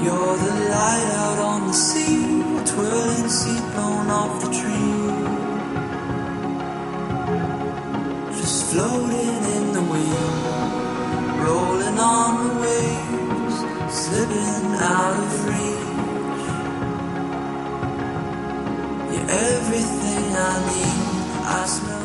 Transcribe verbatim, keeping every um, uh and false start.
You're the light out on the sea, a twirling seed blown off the tree, just floating in the wind, rolling on the waves, slipping out of reach. You're everything I need. I smell